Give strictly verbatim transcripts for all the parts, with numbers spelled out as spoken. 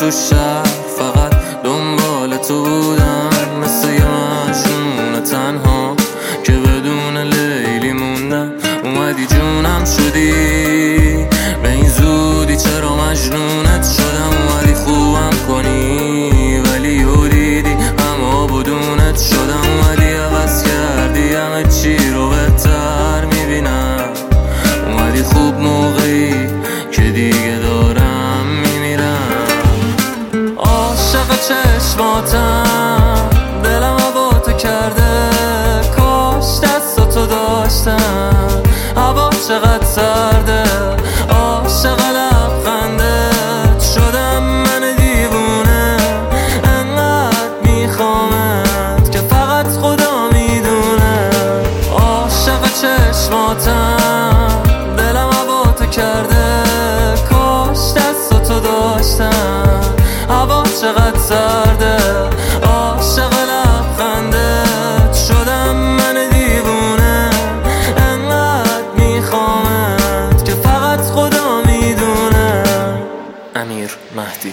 تو شهر فقط دنبال تو بودم، مثل یه مجنون تنها که بدون لیلی موندم. اومدی جونم شدی به این زودی، چرا مجنونت شدم. اومدی خوبم کنی ولی یو دیدی همه بدونت شدم. اومدی عوض کردی همه چی رو بهتر میبینم. اومدی خوب موقعی که دیگه دارم میمیرم. عاشق چشماتم، دلم با تو کرده، کاش دستاتو داشتم. هوا چقدر سرده، عاشق لبخندت شدم من دیوونه. انقدر میخوامت که فقط خدا میدونه. عاشق چشماتم، دلم با تو کرده، کاش دستاتو داشتم. هوا چقدر سرده، عاشق لبخندت شدم من دیوونه. انقدر میخوامت که فقط خدا میدونه. امیر مهدی.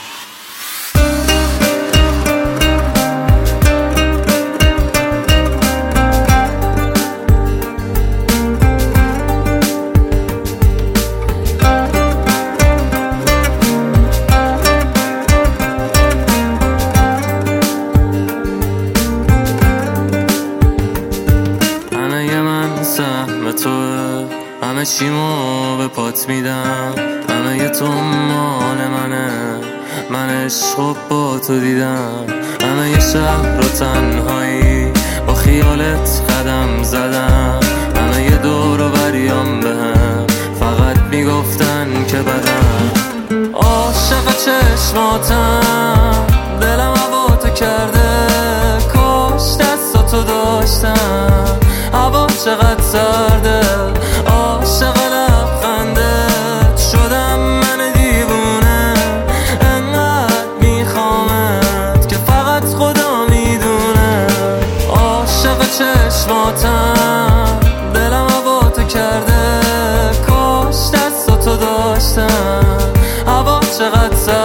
سهم توه، همه چیمو به پات میدم. همه یه تو مال منه، من عشق با تو دیدم. همه یه شهر رو تنهایی با خیالت قدم زدم. همه یه دور و بریام بهم فقط میگفتن که بدم. عاشق چشماتم، دلم با تو کرده، کاش دستاتو داشتم. هوا چقدر سرده، عاشق لبخندت شدم من دیوونه. انقدر میخوامت که فقط خدا میدونه. عاشق چشماتم، دلم با تو کرده، کاش دستاتو داشتم. هوا چقدر سرده.